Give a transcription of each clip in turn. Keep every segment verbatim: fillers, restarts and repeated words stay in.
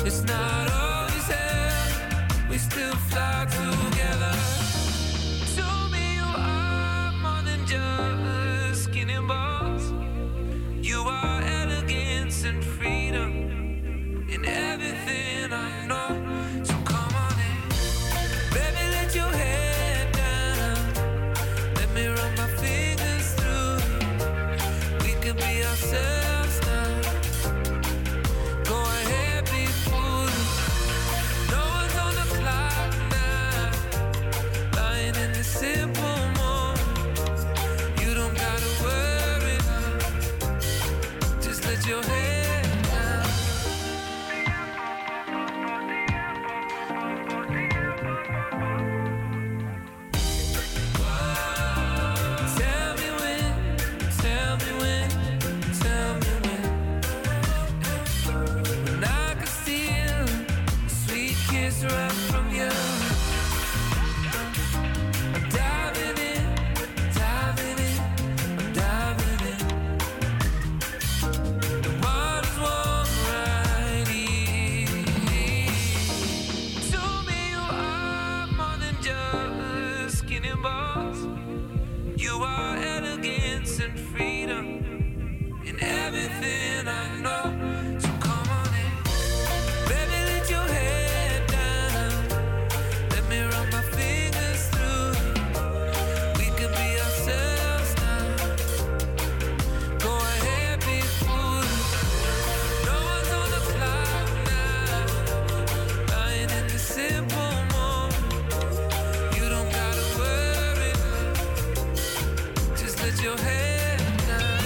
It's not always hell. We still fly together. To me, you are more than just skin and bones. You are elegance and freedom in everything I know. So come on in, baby, let your head down. Let me run my fingers through. We can be ourselves now. Go ahead, be foolish. No one's on the clock now. Lying in the simple moment. You don't gotta worry now. Just let your head. You are elegance and freedom in everything I know. So come on in, baby, let your head down. Let me run my fingers through. We can be ourselves now. Go ahead, be foolish. No one's on the clock now. Lying in the simple moment. You don't gotta worry. Just let your head down.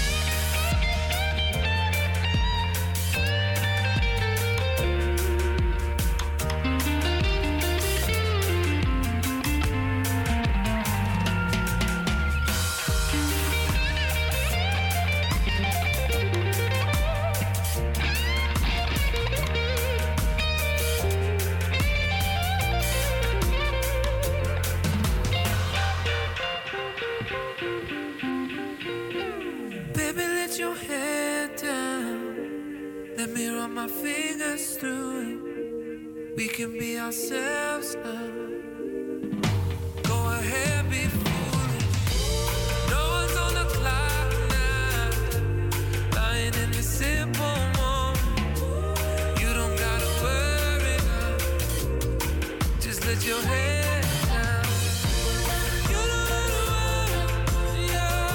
Baby, let your head down. Let me run my fingers through it. We can be ourselves now. Go ahead, be foolish. No one's on the clock now. Lying in the simple moment. You don't gotta worry now. Just let your head down. You don't gotta worry, yeah.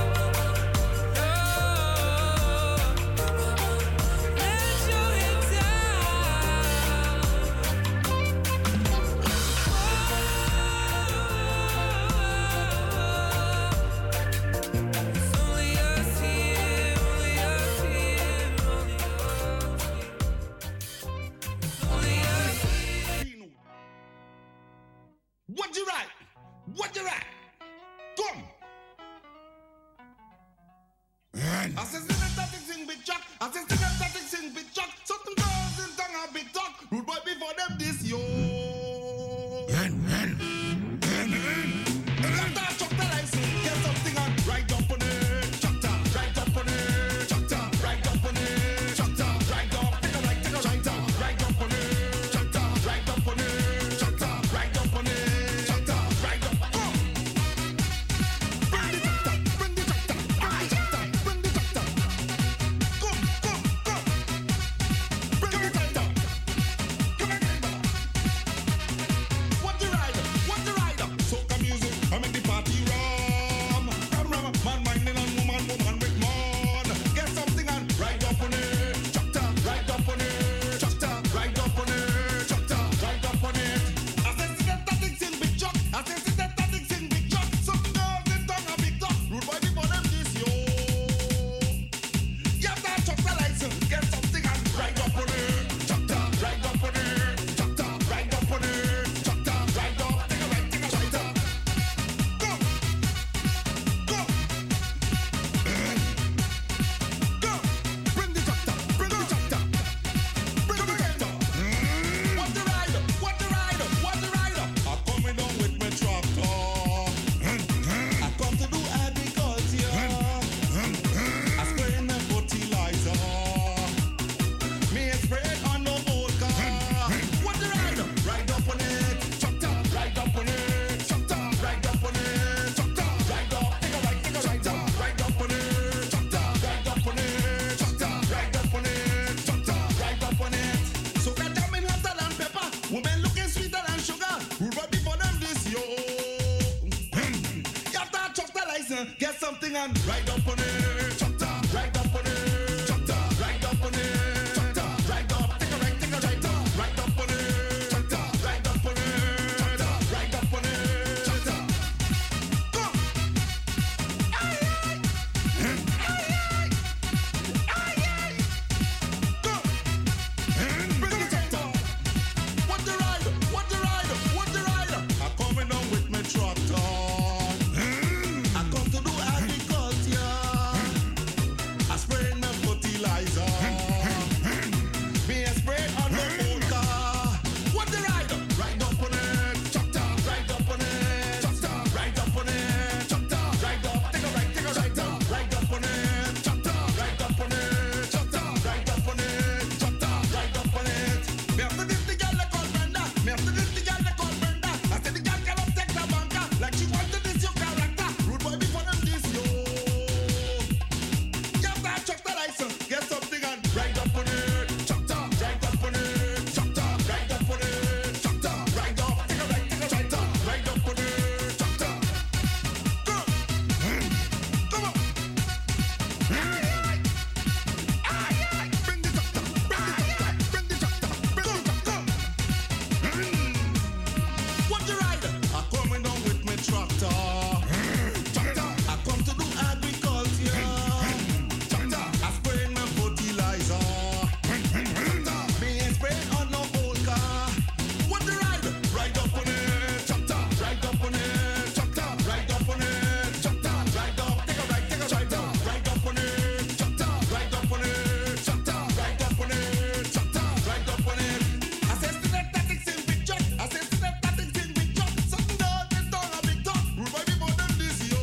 Let your head down. It's only us here, only us here, only us here. Only us here. What you right? What you right? Come. I said, sing that thing be chuck. I said, sing that thing be chuck. Something girls in tongue a bit talk. Rude boy before them this yo. After chuck the license, get something on. Right up on it, chuck ta. Right up on it, chuck ta. Right up on it, chuck ta. Right up, take a right, take a right ta. Right up on it, chuck ta. Right up on it, chuck ta. Right up on it, chuck ta. Right up, come. Bring the chuck ta, bring the chuck ta, bring the chuck ta, bring the chuck ta. something and ride up on it. Chapter, ride up on it. Chapter, ride up on it. Chapter, ride up. Take a ride, take a ride up. Ride up on it. Chapter, ride up on it. Chapter, ride up on it. Chapter. Go. Aye aye. Aye aye. Aye aye. Go. Bring the chapter. What the ride? What the ride? What the ride? I'm coming on with my tractor. I come to do agriculture. I spray my fertilizer. Me a spray on the old car. What the ride? Ride up on it. Chapter. Ride up on it. Chapter. Ride up on it. Chapter. Ride up. Take a ride. Take a ride up. Ride up on it. Chapter. Ride up on it. Chapter. Ride up on it. Chapter. Ride up on it. Me after this the girl they call Brenda. Me after this the girl they call Brenda. I said the girl cannot take the banker like she wanted this your character. Rude boy before them this yo. You have to check the license. Get something and ride up on it. Chapter. Ride up on it. Chapter. Ride up on it. Chapter. Ride up. Take a ride. Take a chapter. Ride up on it. Chapter. Go. Come on. Aye aye. Aye aye. Bring the chapter. Bring the chapter. Bring the chapter. Bring the chapter. What the ride? I'm coming down with my tractor. Tractor. I come to do agriculture. Tractor. I spray my fertilizer. Tractor. Me ain't spraying on no old car. What the ride? Ride up on it. Tractor. Ride up on it. Tractor. Ride up on it. Tractor. Ride up. Take a ride. Take a tractor. Ride up on it. Tractor. Ride up on it. Tractor. Ride up on it. Tractor. Ride up on it. I said synthetics in big truck. I said synthetics in big truck. Something down this down a big truck. Rude boy before them this yo.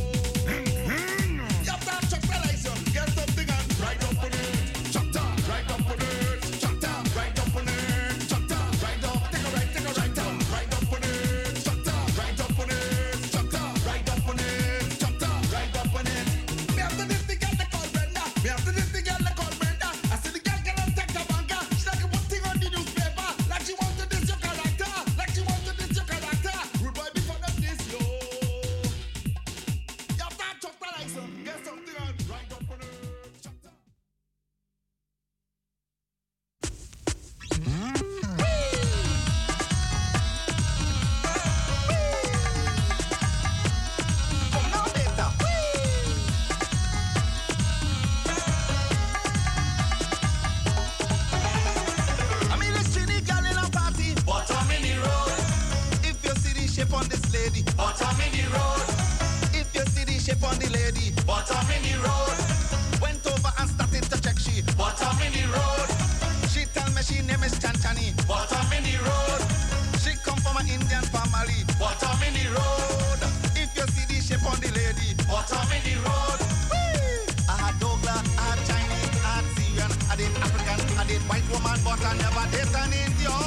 You have to check the license. Get something and ride up on it. Chapter. Ride up on it. Chapter. Ride up on it. Chapter. Ride up. Take a ride. Take a ride down. Ride up on it. Chapter. Ride up on it. Chapter. Ride up on it. Chapter. Ride up on it. Me after this the girl they call Brenda. Me after this the girl they call Brenda. I said the girl cannot take the banker. She like to put thing on the newspaper. Like she want to diss your character. Like she want to diss your character. Rude boy before them this yo. You have to check the license. Get something and ride up on it. Chapter. Come now, Delta. I mean, let's see the girl in a party. Bottom in the road. If you see the shape on this lady, bottom in the road. If you see the shape on the lady, bottom in the road. Went over and started to check she, bottom in the road. She tell me she name is Chanchani, bottom in the road. She come from an Indian family, bottom in the road. If you see the shape on the lady, bottom in the road. Whee! I had Douglas, I had Chinese, I had Syrian, I did African, I did white woman, but I never did an Indian.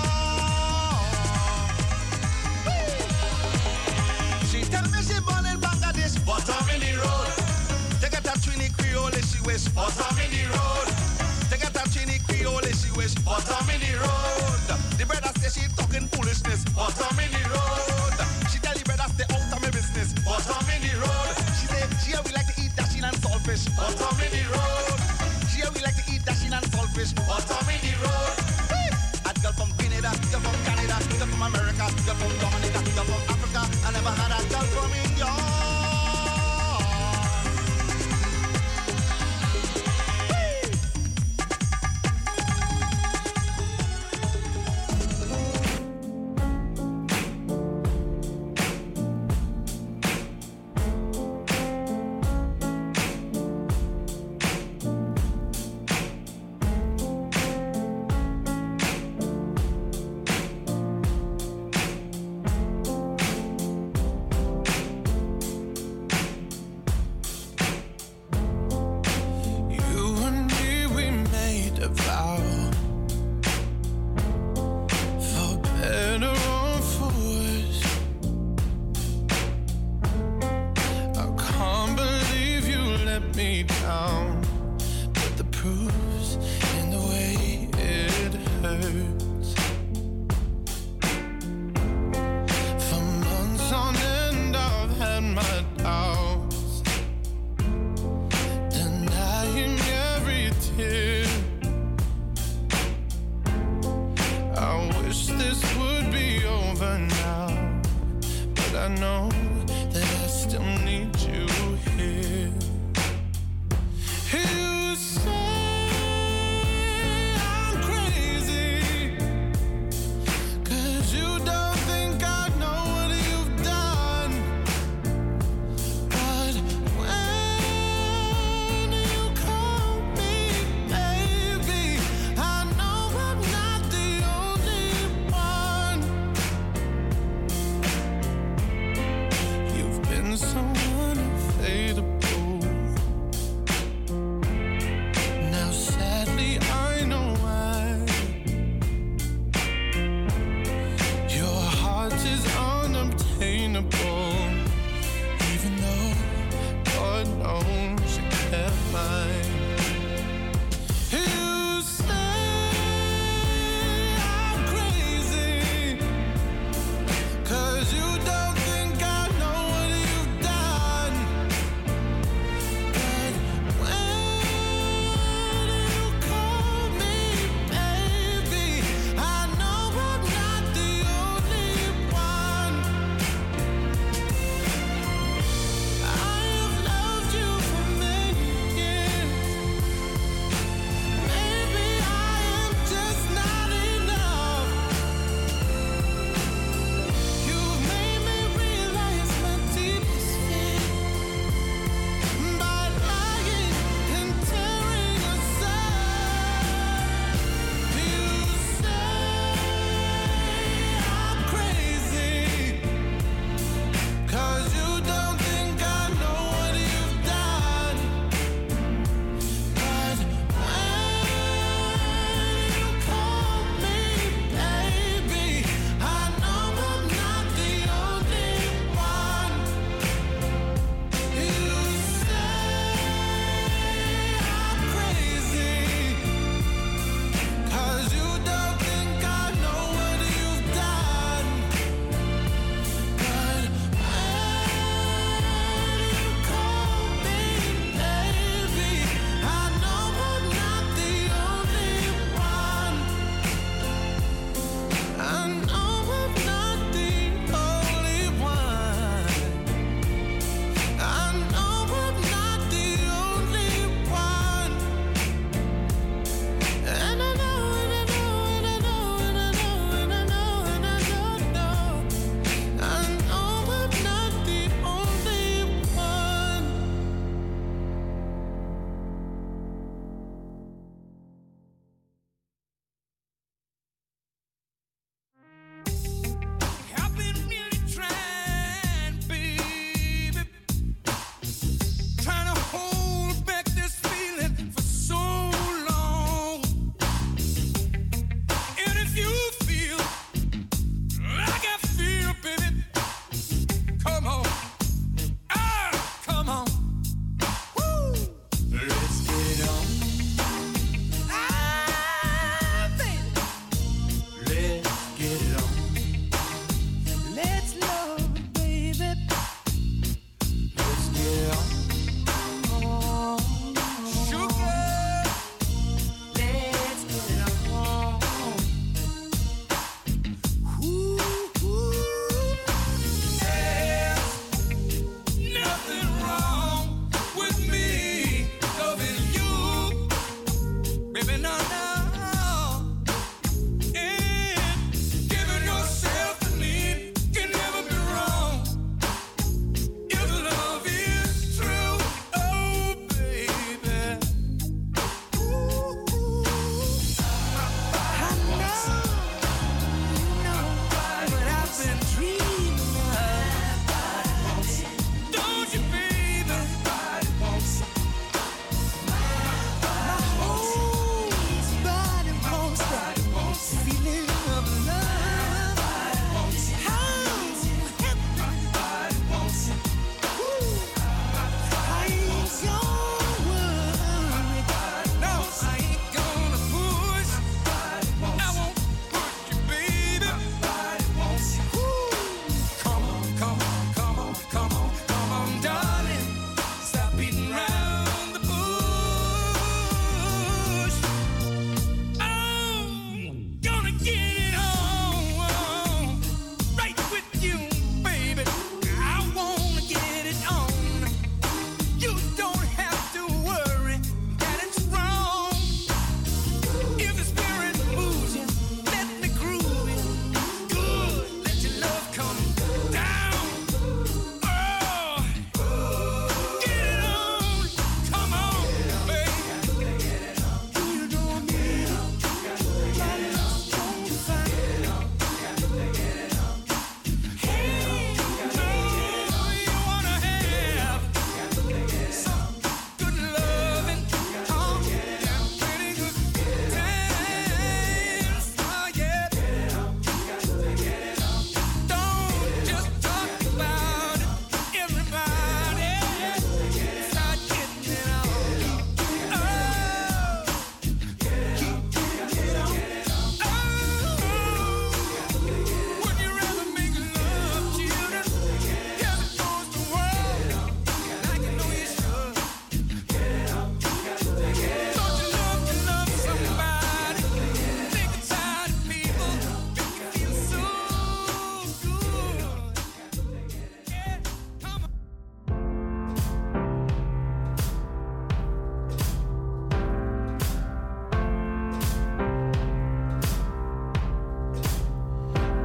Whee! She tell me she born in Bangladesh, bottom in the road. Take a Trini Creole, she wish, bottom in the road. Take a Trini Creole, she wish, bottom in the road. The brother say she talking foolishness, bottom in the road. She tell the brother stay out of my business, bottom in the road. She say, she we like to eat dashing and saltfish, bottom in the road. She we like to eat dashing and saltfish, bottom in the road. Hey! A girl from Grenada, girl from Canada, girl from America, girl from Dominica, girl from Africa. I never had a girl from India. Hey! Wish this would be over now, but I know that I still need you here. You say I'm crazy, 'cause you don't think I know what you've done. But when you call me baby, I know I'm not the only one.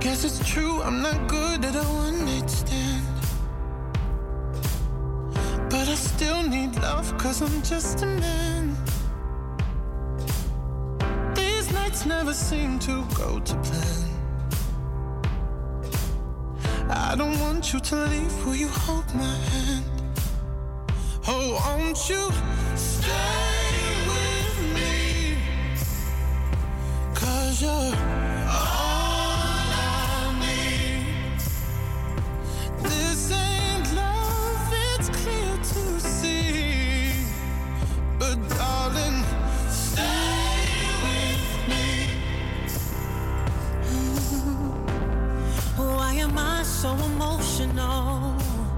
Guess it's true, I'm not good at a one-night stand. But I still need love, cause I'm just a man. These nights never seem to go to plan. I don't want you to leave, will you hold my hand? Oh, won't you stay with me? Cause you're all I need. This ain't love, it's clear to see. But darling, stay with me. Why am I so emotional?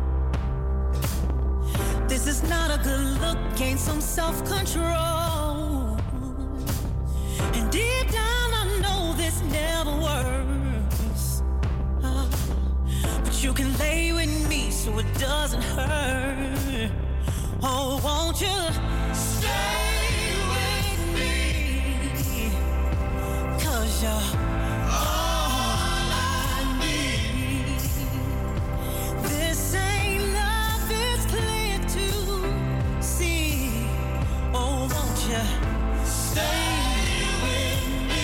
This is not a good look, gain some self-control. And deep down I know this never works. Uh, but you can lay with me so it doesn't hurt. Oh, won't you stay with me? Cause you're all I need. This ain't love, it's clear to see. Oh, won't you stay with me?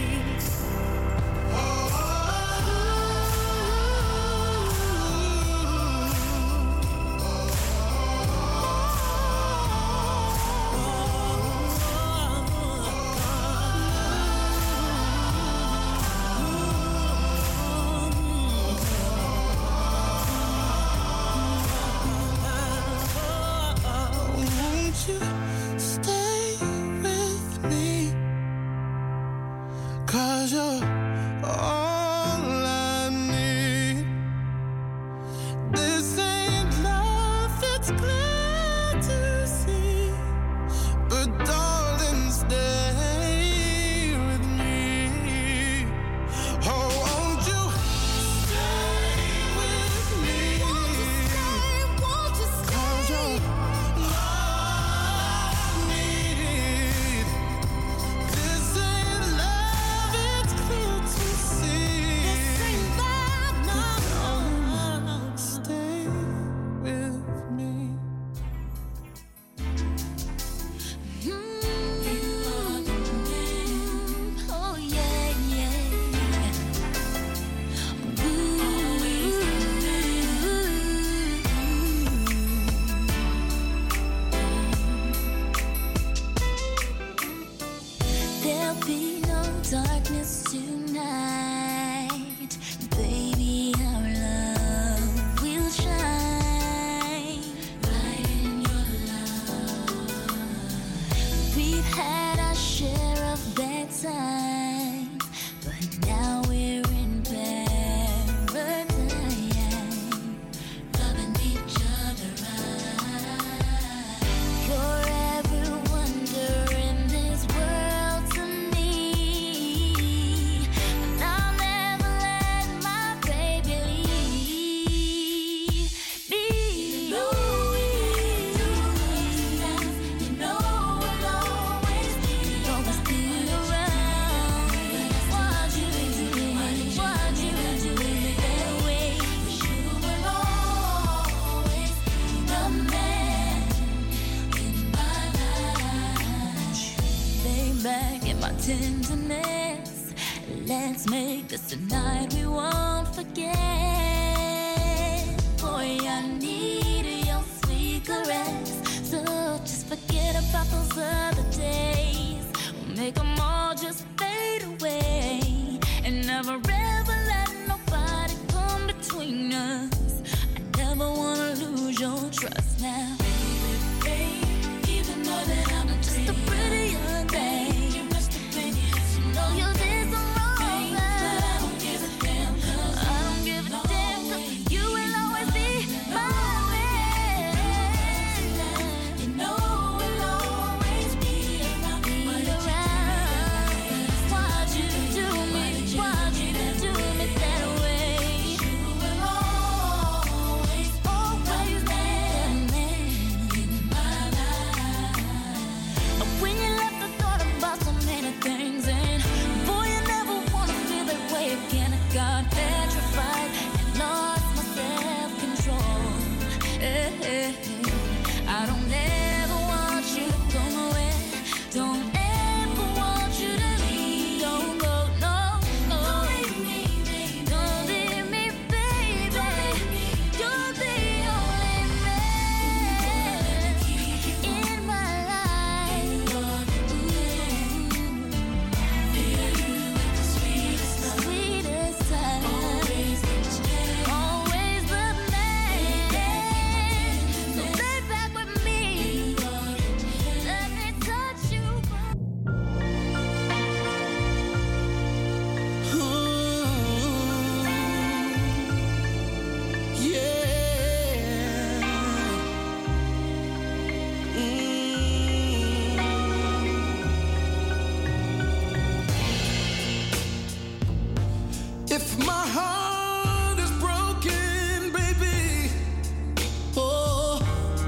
Won't you stay with me? Cause you're all I need. This ain't love, it's clear to see. But darling, stay with me. Oh, won't you stay with me? Cause you're all I need. This ain't love, it's clear to see. Darling, stay with me. Oh yeah, yeah. There'll be no darkness tonight, baby. Our love will shine right in your love. We've had our share of bad times, but now we're in paradise, loving each other right. You're every wonder in this world to me, and I'll never let my baby leave me. You know you know we'll always be, always be around. What you doing? What you doing that way? You will always be the man in my life. Lay back in my tenderness. Let's make this a night we won't forget. Boy, I need your sweet caress. So just forget about those other days. We'll make them all just fade away. And never ever let nobody come between us. I never wanna lose your trust now. Baby, even though that I'm just a pretty young thing, you must have been, you know you did some wrong things, but I don't give a damn, 'cause I don't give a damn, 'cause you will always be my man. You know we'll always be around. Why'd you do me? Why'd you do got petrified and lost my self-control. Hey, hey, hey. I don't ever want you to go nowhere. Don't ever want you to leave. Don't go, no, no. Don't leave me, baby. Don't leave me, baby. You're the only man in my life. Sweetest time. Always the man. So lay back with me. Let me touch you. If my heart is broken, baby, oh,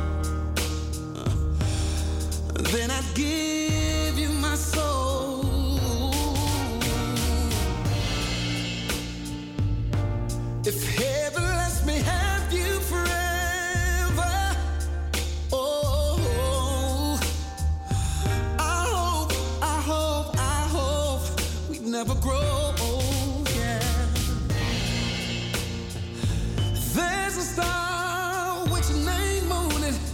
then I'd give you my soul. If heaven lets me have you forever, oh, I hope, I hope, I hope we never grow old, yeah. There's a star with your name on it,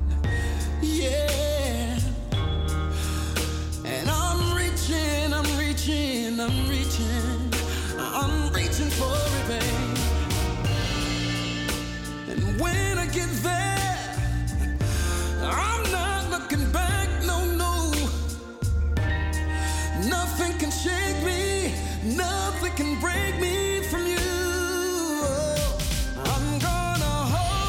yeah. And I'm reaching, I'm reaching, I'm reaching, I'm reaching for it, babe. And when I get there, I'm not looking back, no, no. Nothing can shake me, nothing can break me from you. I'm gonna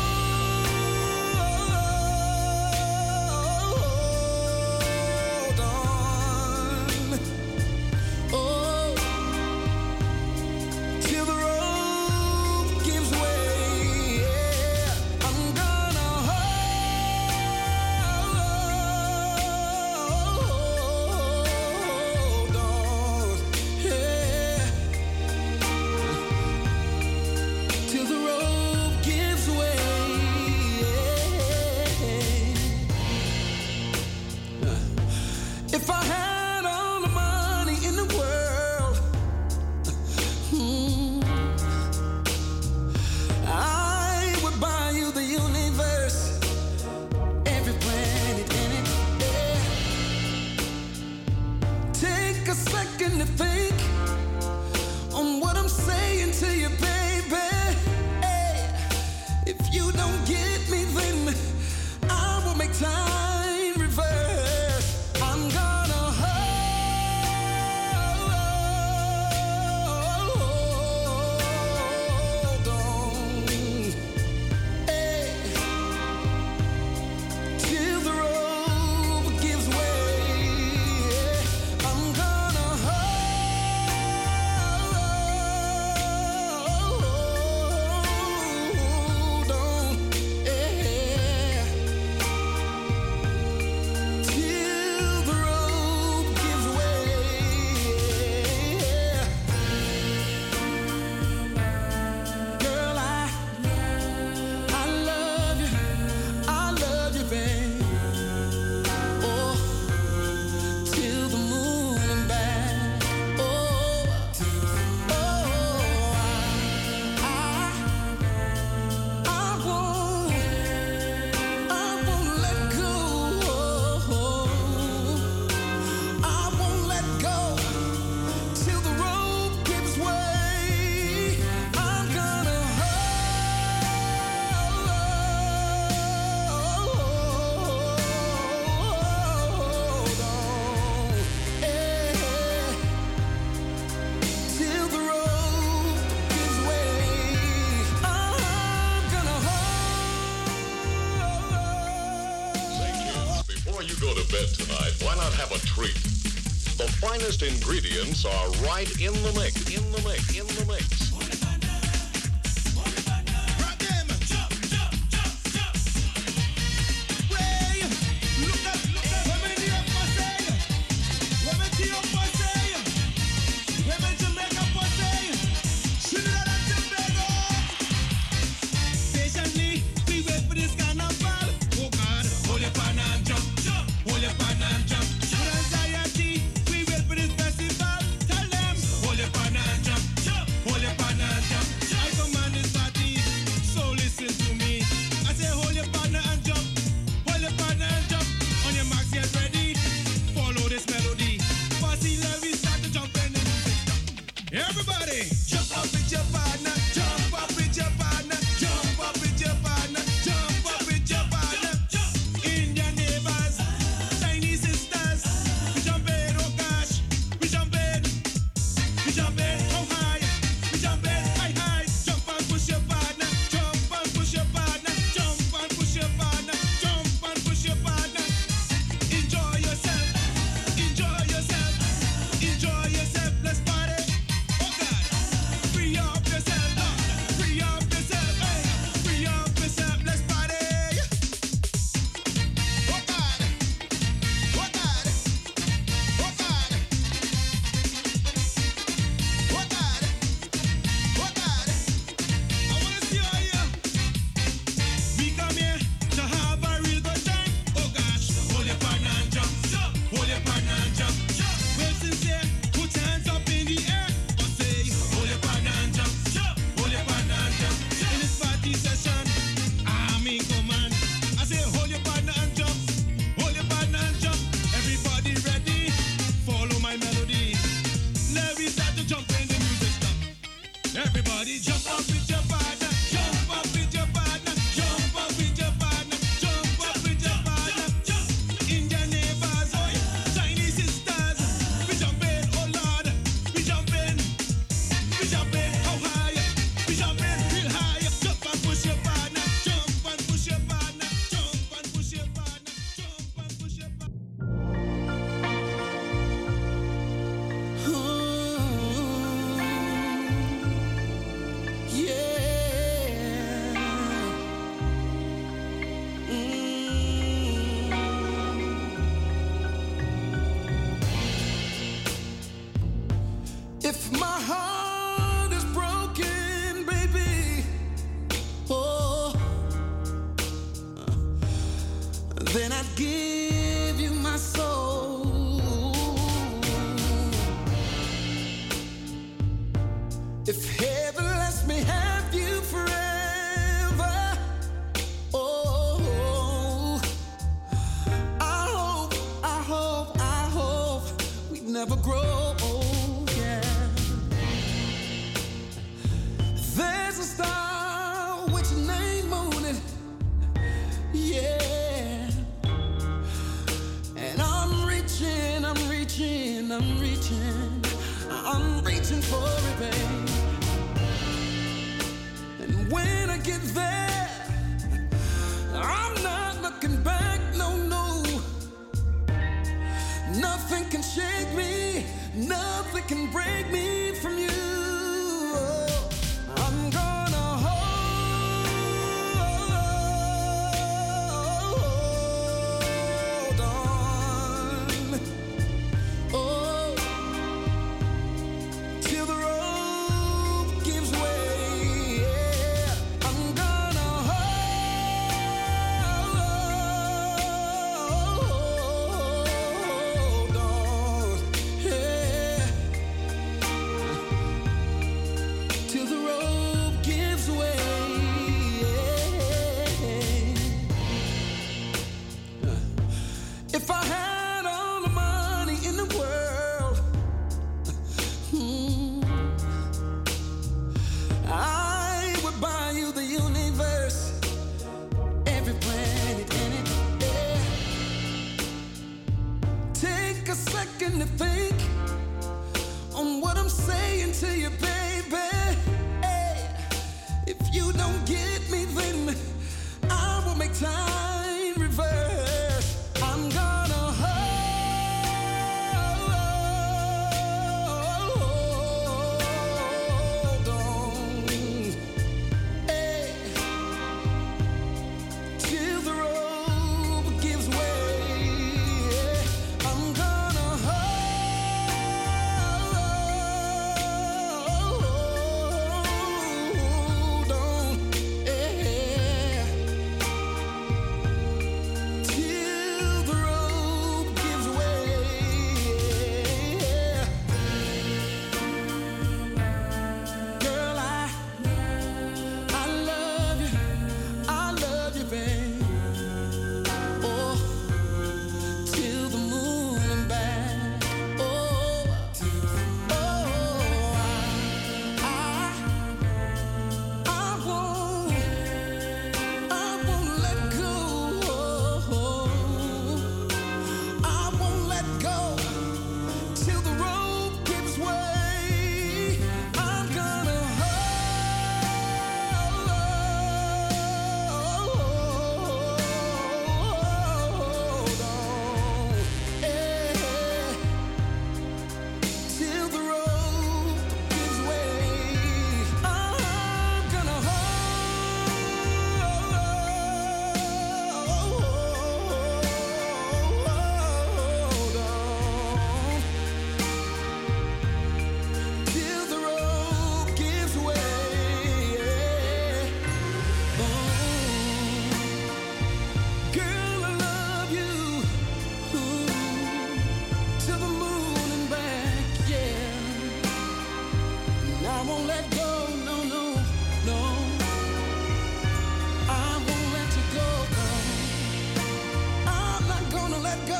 hold on, oh, till the rope gives way. Yeah. I'm gonna hold on, yeah, till the rope gives way. Yeah. If I had all the money in the world, hmm, I would buy you the universe, every planet in it, yeah. Take a second to think on what I'm saying to you, baby. Hey, if you don't get me, then I will make time reverse. I'm gonna hold on, hey, till the rope gives way. I'm gonna hold on, yeah, till the rope gives way. Girl, I, I love you, I love you, babe. Oh, till the moon and back. Oh, oh, I, I, I won't, I won't let go. I won't let go till the rope gives way. I'm gonna hold on, eh, till the rope gives way. I'm gonna Say, kids, before you go to bed tonight, why not have a treat? The finest ingredients are right in the mix, in the mix, in the mix. Rock them. Jump, jump, jump, jump. Way. Look up, look up. Women in your pussy. Women in your pussy. Women Jamaica pussy. Everybody, jump up with your partner, jump up with your partner, jump up with your partner, jump up with your partner. Indian neighbors, Chinese sisters, we jump in, oh gosh, we jump in, we jump in, how high, we jump in, high high, jump and push your partner, jump and push your partner, jump and push your partner, jump and push your partner. Enjoy yourself, enjoy yourself, enjoy yourself, let's party. Oh God, free up yourself, Lord. Free up yourself, hey, free up yourself, let's party. Oh God, oh God, oh God, oh God, oh God. I wanna see all you. We come here to have a real good time. Oh gosh, hold your partner and jump, jump, hold your partner and jump, jump. Well sincere, put your hands up in the air. Or say, hold your partner and jump, jump, hold your partner and jump. In this party session, I'm in command. I say, hold your partner and jump, hold your partner and jump. Everybody ready? Follow my melody. Let me start to jump when the music stop. Everybody jump up with your partner, jump up with your partner, jump up with your partner, jump up with your partner. Indian neighbors, oh yeah, Chinese sisters, we jump in, oh Lord, we jump in, we jump in, how high, we jump in real high, jump and push your partner, jump and push your partner, jump and push your partner, jump and push your partner. If my heart is broken, baby, oh, then I'd give you my soul. If heaven lets me have you forever, oh, I hope, I hope, I hope we never grow old, yeah. There's a star with your name on it, yeah. And I'm reaching, I'm reaching, I'm reaching, I'm reaching for it, babe. And when I get there, I'm not looking back, no, no. Nothing can shake me, nothing can break me from you. I'm gonna hold on, oh, till the I won't let go, no, no, no. I won't let you go. I'm not gonna let go.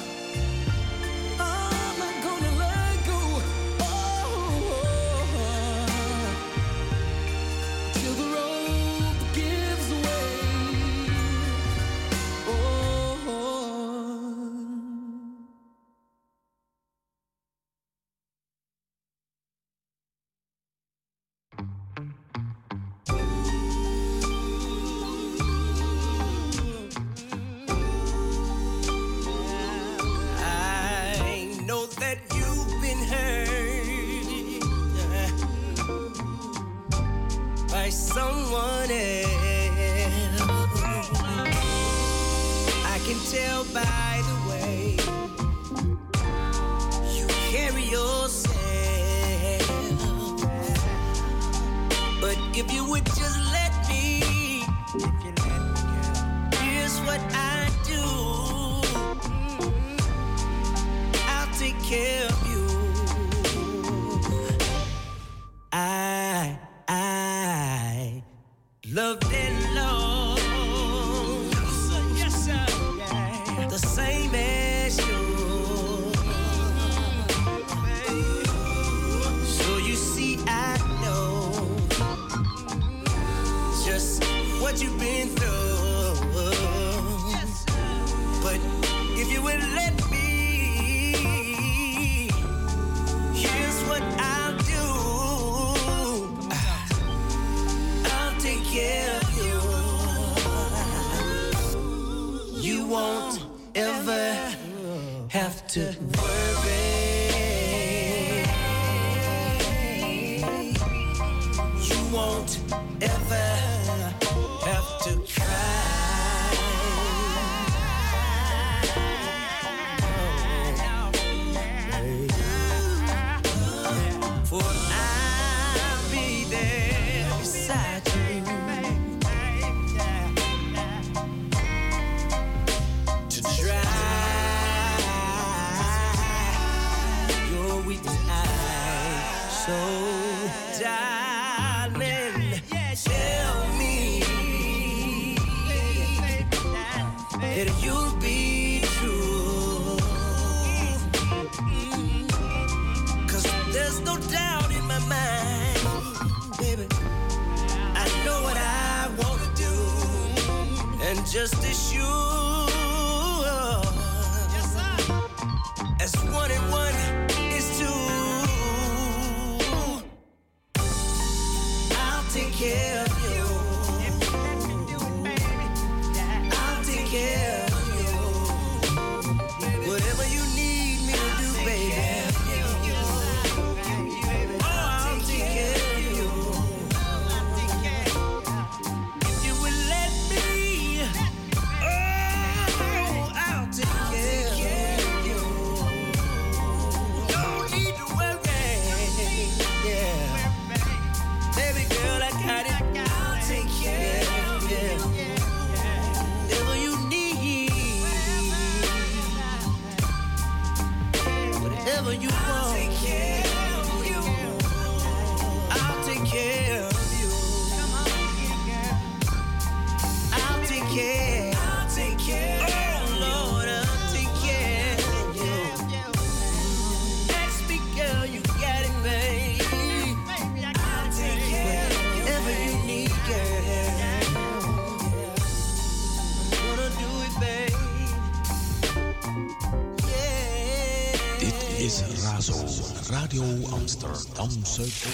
I'm not gonna let go. Oh, till the road gives away. Oh. I know that you've been hurt by someone else. I can tell by the way you carry yourself. But if you would just let me, here's what I do. I'll take care of you. I, I loved and lost. Yes, sir. Yeah. The same as you. So you see, I know just what you've been through. But if you would let me, here's what I'll do. I'll take care of you. You won't ever have to worry. You won't ever have to cry. For I'll be there beside you to dry your weak eyes. So, darling, tell me that you'll be true. 'Cause there's no doubt in my mind, baby. I know what I wanna do, and just as sure as one and one is two, I'll take care of you. I'll take care of you. Whatever you need me to do, baby. Oh, I'll take care of you. If you would let me, oh, I'll take care of you. Don't need to worry. Yeah. Baby girl, I got it. I'll take care of you. Whatever you need, whatever you want, I'll take care of you. I'll take care of you. I'll take care. I'll take care. Oh Lord, I'll take care of you. Ask me, girl, you got it, babe. I'll take care. Whatever you need, girl. I'm gonna do it, babe. Yeah. Dit is Razo, Radio Amsterdam Zuidoost.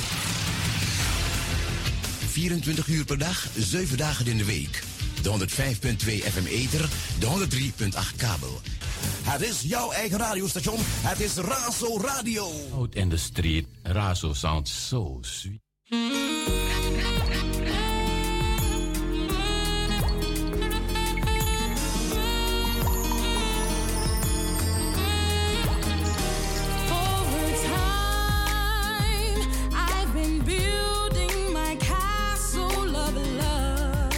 vierentwintig uur per dag, zeven dagen in de week. De honderdvijf komma twee F M ether, de honderdrie komma acht kabel. Het is jouw eigen radiostation, het is Razo Radio. Out in the street, Razo sounds so sweet. Over time, I've been building my castle of love,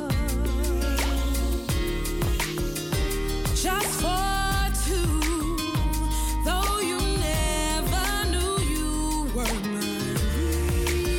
just for two. Though you never knew you were mine.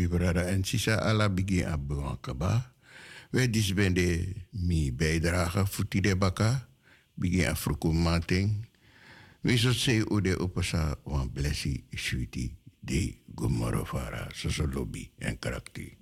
mi brada en sisa ala bigi abuankaba. We disbende mi bijdrage voor tide baka. Bigi afrokumating. We zult se ude opasa wan blessi sweetie de gomorovara soso lobby en karakter.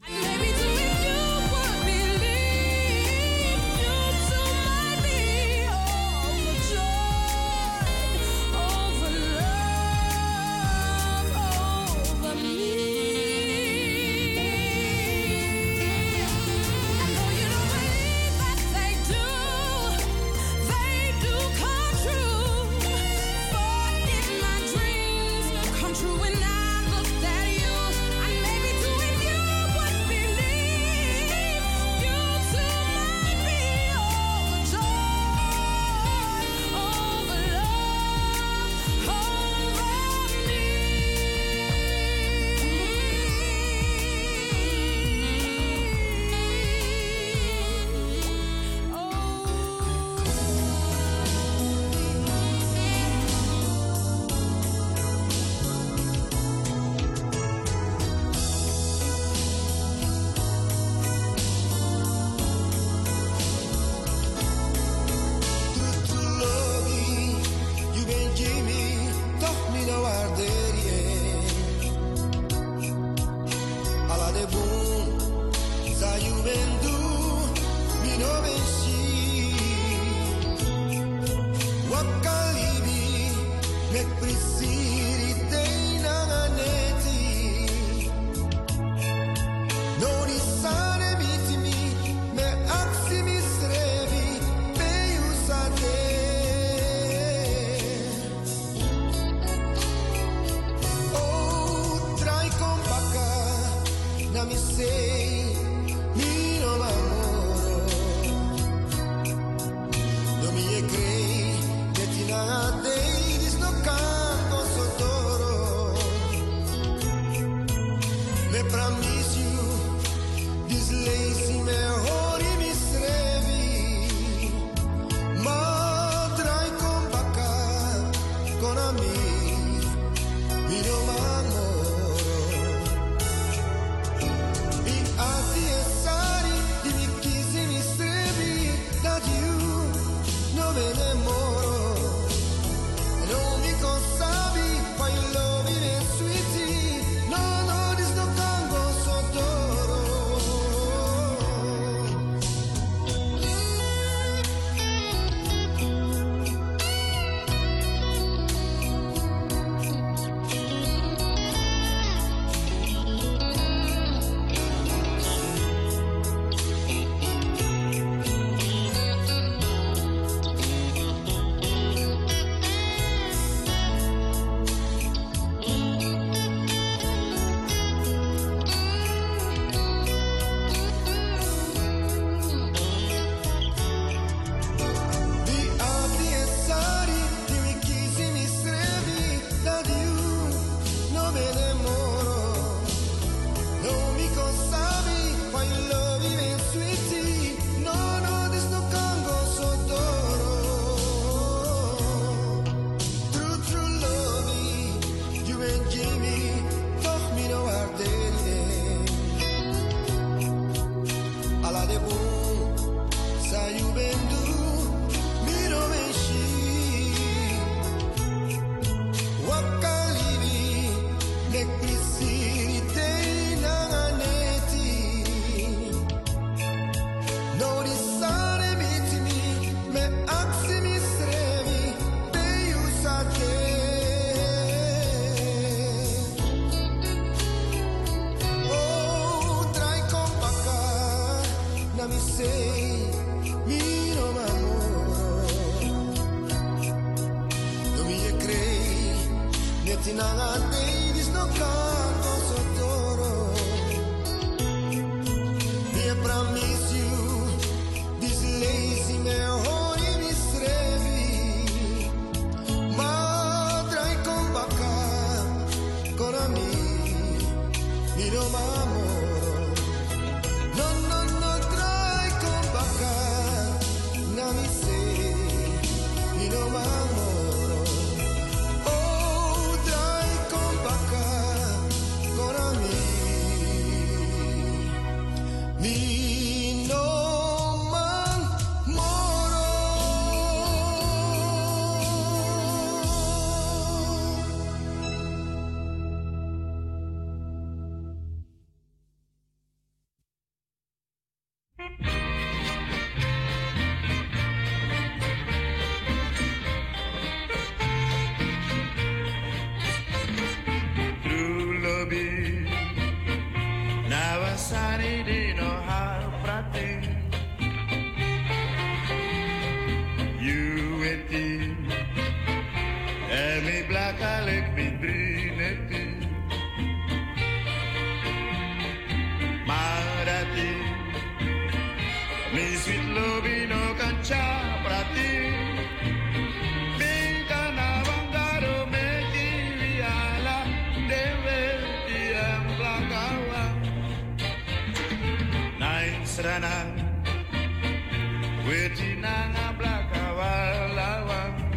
Ghana, waiting on a black Walawa,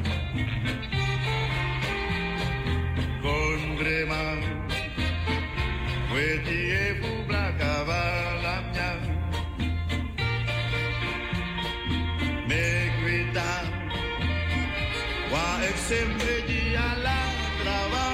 Gondreman, waiting efu black Walamnya, make we down, wa sempre dia la trava.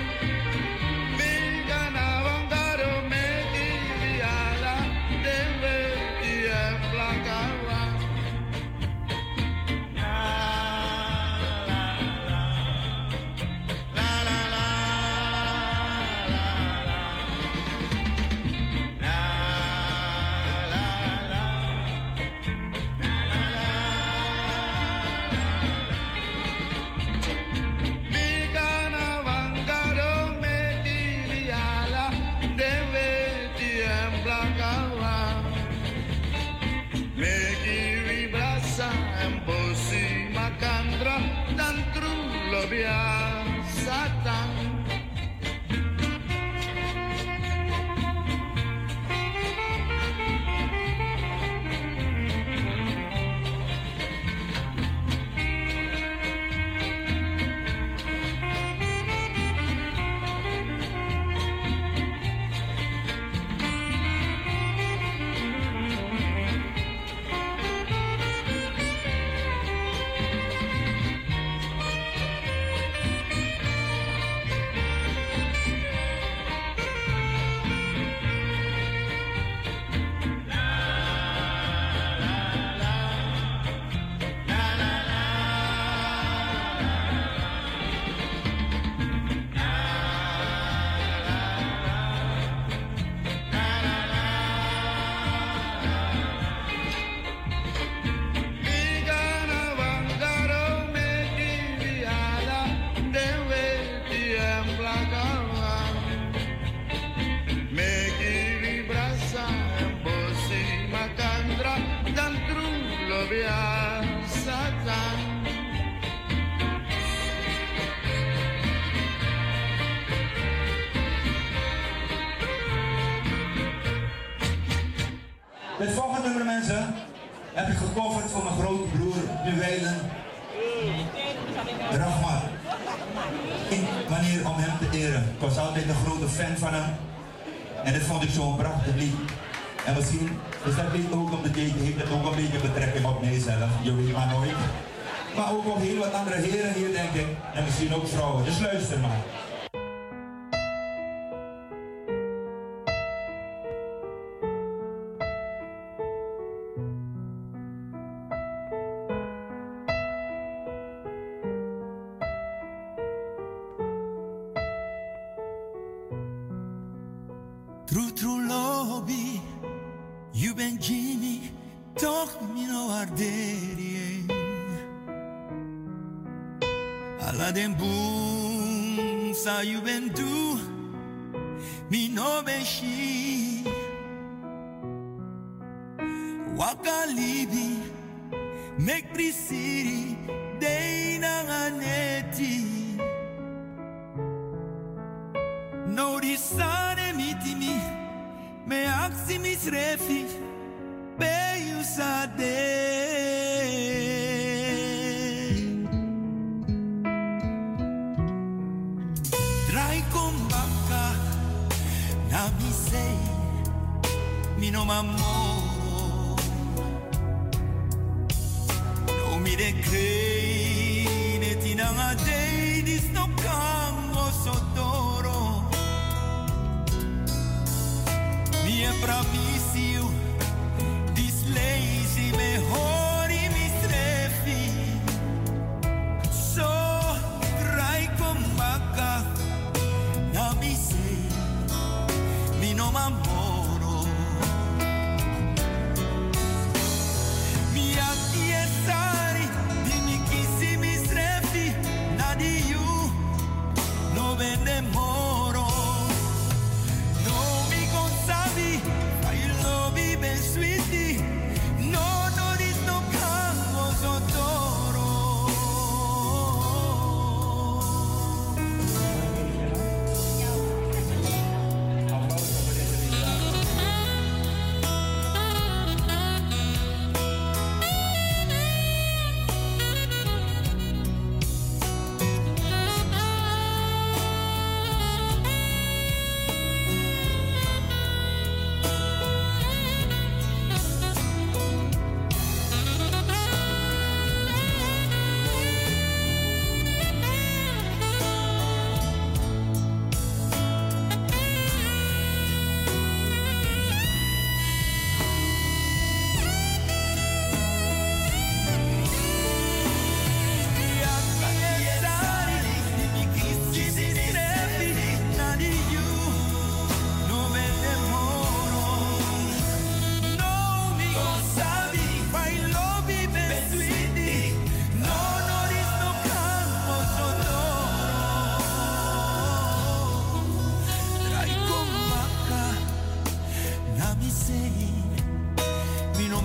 Het volgende nummer, mensen, heb ik gecoverd voor mijn grote broer, Nuwelen Rahmat. In manier om hem te eren. Ik was altijd een grote fan van hem. En dit vond ik zo'n prachtig lied. En misschien is dat lied ook omdat je heeft het ook een beetje betrekking op mijzelf. Je weet maar nooit. Maar ook op heel wat andere heren hier, denk ik. En misschien ook vrouwen. Dus luister maar. True, true lobby, you ben Jimmy, toch me no arderie. Alla den boom, sa you ben do, me no ben she. Waka libi, make prisiri, dey na ganeti. No risane mitimi, me aksi misrefi, be you sade. Try come back, na mi say, mi no m'amoro. No mi de crei, ne tinanga dei, dis no cango sotoro. Mi è bravissimo, this lazy me hori mi strefi. So, try come back, na mi sei, mi no m'amoro. Mi attiesari, di mi kissi mi strefi, na di you, no vende moro. Sweetie, no, no, this no cango sotoro.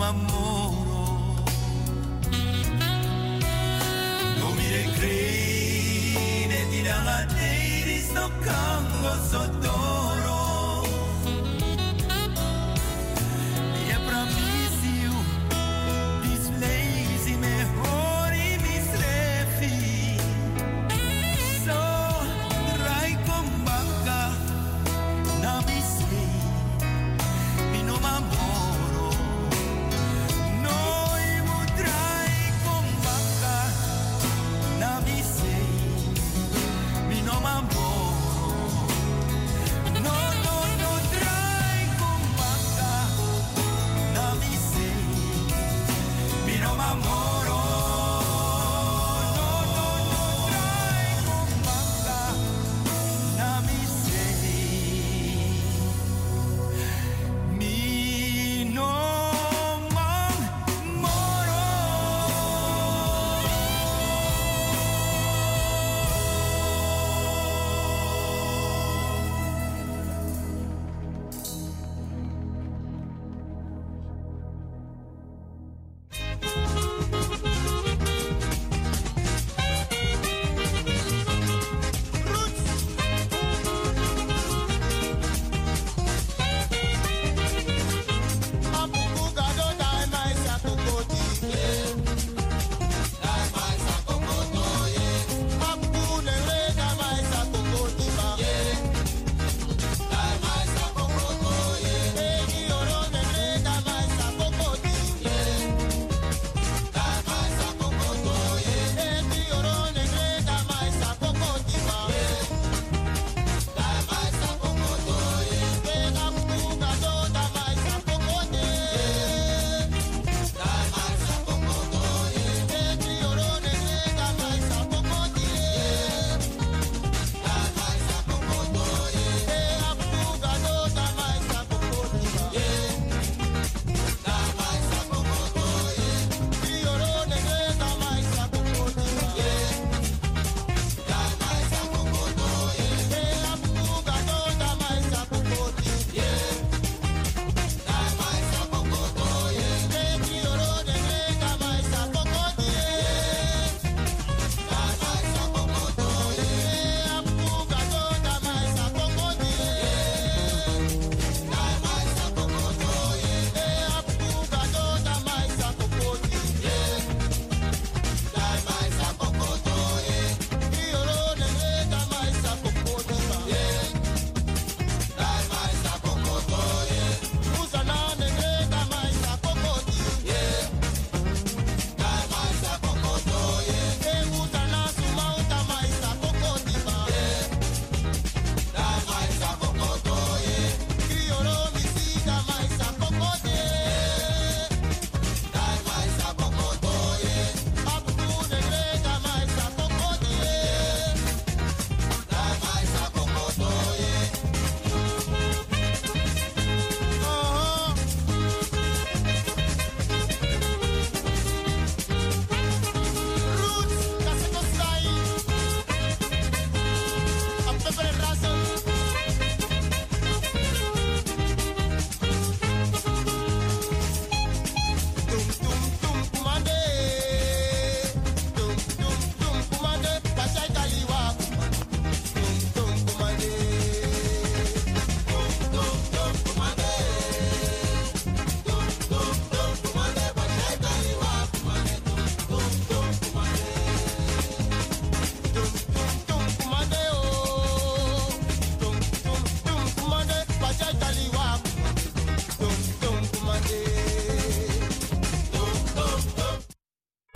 amoro. No mire crine di danga deiris no kango sotoro.